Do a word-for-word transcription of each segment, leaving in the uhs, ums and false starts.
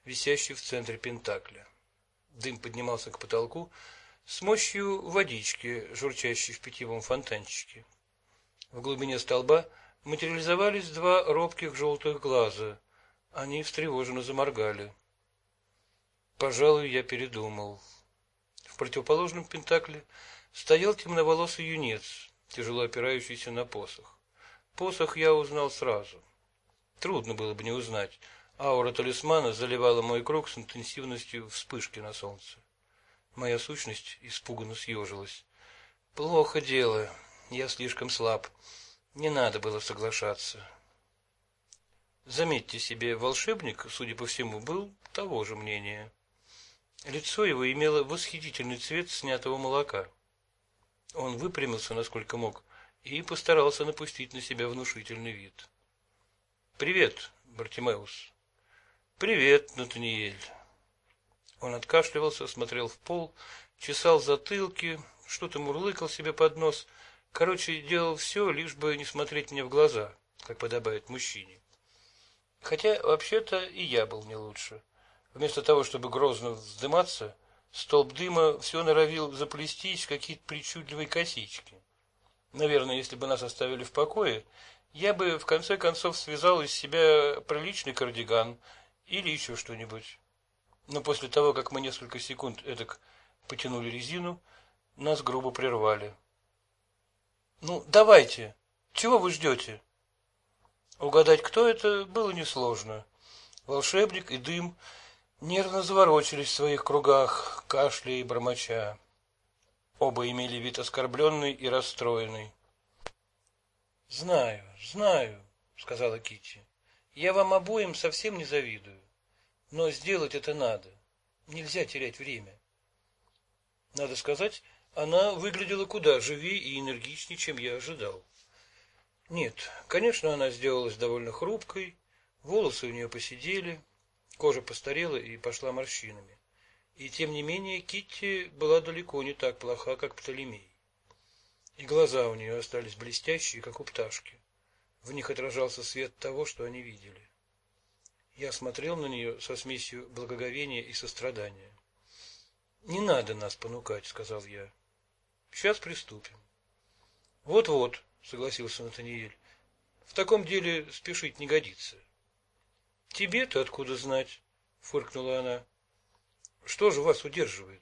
висящий в центре пентакля. Дым поднимался к потолку с мощью водички, журчащей в питьевом фонтанчике. В глубине столба материализовались два робких желтых глаза. Они встревоженно заморгали. Пожалуй, я передумал. В противоположном пентакле стоял темноволосый юнец, тяжело опирающийся на посох. Посох я узнал сразу. Трудно было бы не узнать. Аура талисмана заливала мой круг с интенсивностью вспышки на солнце. Моя сущность испуганно съежилась. Плохо дело. Я слишком слаб. Не надо было соглашаться. Заметьте себе, волшебник, судя по всему, был того же мнения. Лицо его имело восхитительный цвет снятого молока. Он выпрямился, насколько мог, и постарался напустить на себя внушительный вид. «Привет, Бартимеус». «Привет, Натаниэль». Он откашливался, смотрел в пол, чесал затылки, что-то мурлыкал себе под нос. Короче, делал все, лишь бы не смотреть мне в глаза, как подобает мужчине. Хотя, вообще-то, и я был не лучше. Вместо того, чтобы грозно вздыматься, столб дыма все норовил заплестись в какие-то причудливые косички. Наверное, если бы нас оставили в покое, я бы в конце концов связал из себя приличный кардиган или еще что-нибудь. Но после того, как мы несколько секунд эдак потянули резину, нас грубо прервали. «Ну, давайте! Чего вы ждете?» Угадать, кто это, было несложно. Волшебник и дым нервно заворочились в своих кругах, кашляя и бормоча. Оба имели вид оскорбленный и расстроенный. «Знаю, знаю», — сказала Китти. «Я вам обоим совсем не завидую. Но сделать это надо. Нельзя терять время». Надо сказать, она выглядела куда живее и энергичнее, чем я ожидал. Нет, конечно, она сделалась довольно хрупкой, волосы у нее поседели, кожа постарела и пошла морщинами. И тем не менее Китти была далеко не так плоха, как Птолемей. И глаза у нее остались блестящие, как у пташки. В них отражался свет того, что они видели. Я смотрел на нее со смесью благоговения и сострадания. «Не надо нас понукать», — сказал я. «Сейчас приступим». «Вот-вот», — согласился Натаниэль. «В таком деле спешить не годится». «Тебе-то откуда знать?» — фыркнула она. «Что же вас удерживает?»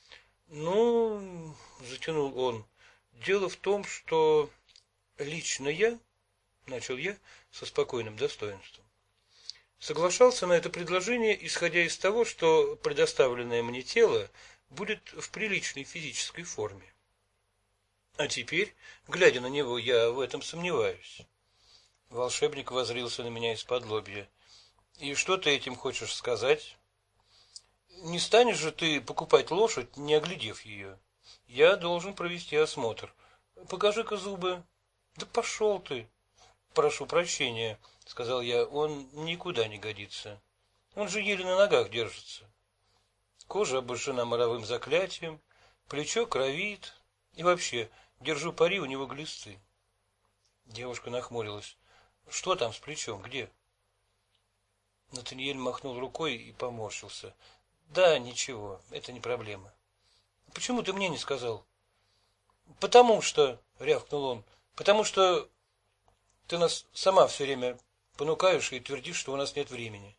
«Ну, — затянул он, — дело в том, что лично я, — начал я со спокойным достоинством, — соглашался на это предложение, исходя из того, что предоставленное мне тело будет в приличной физической форме. А теперь, глядя на него, я в этом сомневаюсь». Волшебник воззрился на меня исподлобья. «И что ты этим хочешь сказать?» «Не станешь же ты покупать лошадь, не оглядев ее? Я должен провести осмотр. Покажи-ка зубы». «Да пошел ты!» «Прошу прощения», — сказал я, — «он никуда не годится. Он же еле на ногах держится. Кожа обожжена моровым заклятием, плечо кровит, и вообще, держу пари, у него глисты». Девушка нахмурилась. «Что там с плечом? Где?» Натаниэль махнул рукой и поморщился. «Да, ничего, это не проблема». «Почему ты мне не сказал?» «Потому что, — рявкнул он, — потому что ты нас сама все время понукаешь и твердишь, что у нас нет времени».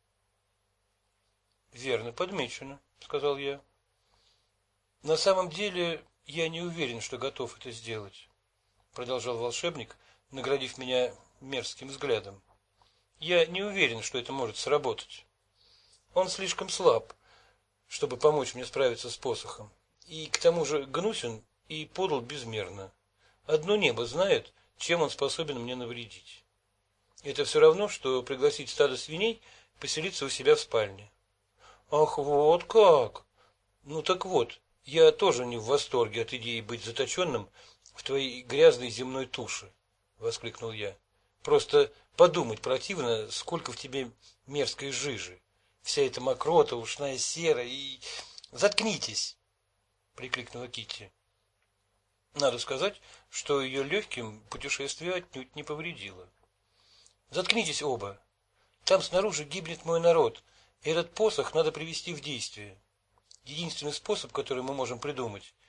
«Верно подмечено», — сказал я. «На самом деле я не уверен, что готов это сделать», — продолжал волшебник, наградив меня мерзким взглядом. «Я не уверен, что это может сработать. Он слишком слаб, чтобы помочь мне справиться с посохом, и к тому же гнусен и подл безмерно. Одно небо знает, чем он способен мне навредить. Это все равно, что пригласить стадо свиней поселиться у себя в спальне». «Ах, вот как! Ну так вот, я тоже не в восторге от идеи быть заточенным в твоей грязной земной туше», — воскликнул я. «Просто подумать противно, сколько в тебе мерзкой жижи. Вся эта мокрота, ушная сера и... Заткнитесь!» — прикликнула Китти. Надо сказать, что ее легким путешествие отнюдь не повредило. «Заткнитесь оба! Там снаружи гибнет мой народ. Этот посох надо привести в действие. Единственный способ, который мы можем придумать,